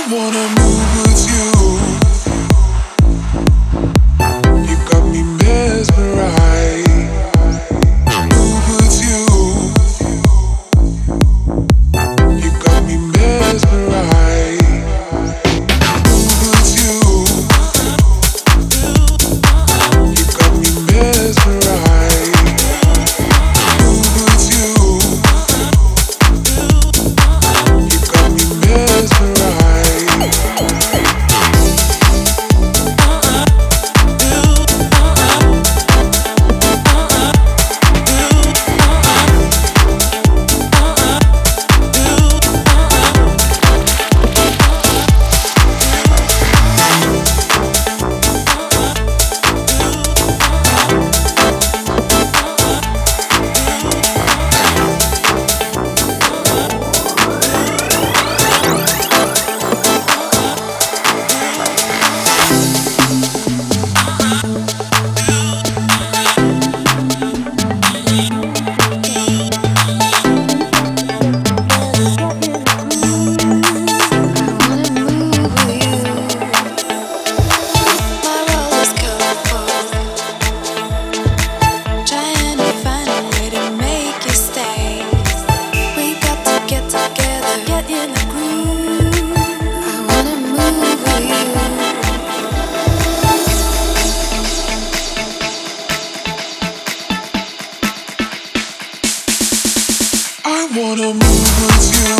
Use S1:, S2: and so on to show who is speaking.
S1: wanna move with you. You got me mesmerized. Move with you. You got me mesmerized. Move with you. You got me mesmerized. Move with you. You got me mesmerized. I wanna move with you.